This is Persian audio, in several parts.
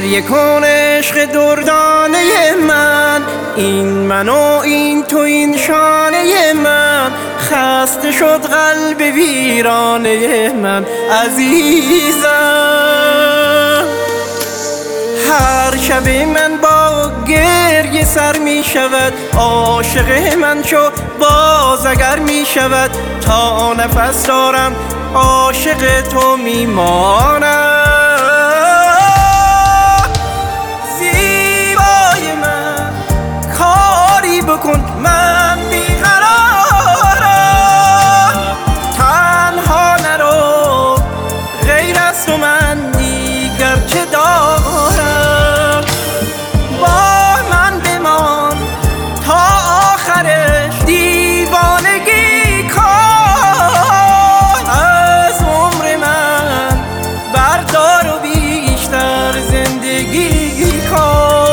گریه کن عشق دردانه من، این من و این تو این شانه من. خسته شد قلب ویرانه من عزیزم. هر شب من با گریه سر می شود، عاشق من شو باز اگر می شود. تا نفس دارم عاشق تو می مانم. زیبای من کاری بکن، من بیقرارم. تنها نرو، غیر از تو من دیگر چه دارم. با من بمان تا آخرش دیوانگی کن. از عمر من بردار و بیشتر زندگی کن.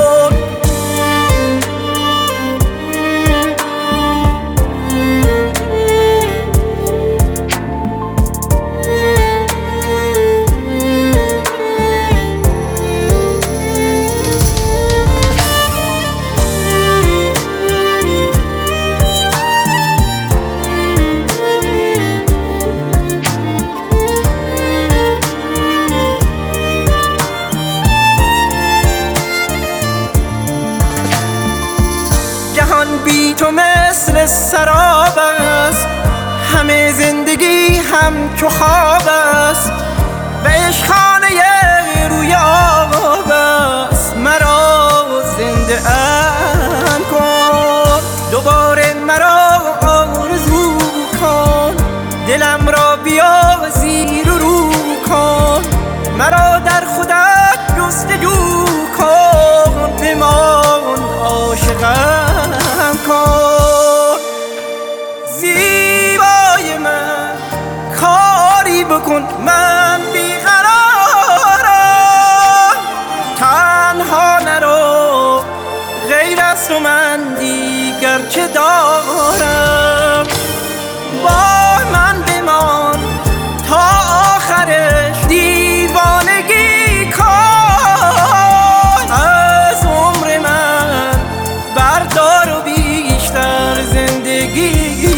جهان بی تو مثل سراب است، همه زندگی همچو خواب است. و عشقخانه رویاب است، مرا زنده ام کن. دوباره مرا آرزو کن، دلم را بیا زیر و رو کن. مرا در خودت جستجو کن، بمان عاشقم کن. زیبای من کاری بکن، من بیقرارم. تنها نرو، غیر از تو من دیگر چه دارم. با من بمان تا آخرش دیوانگی کن. از عمر من بردار و بیشتر زندگی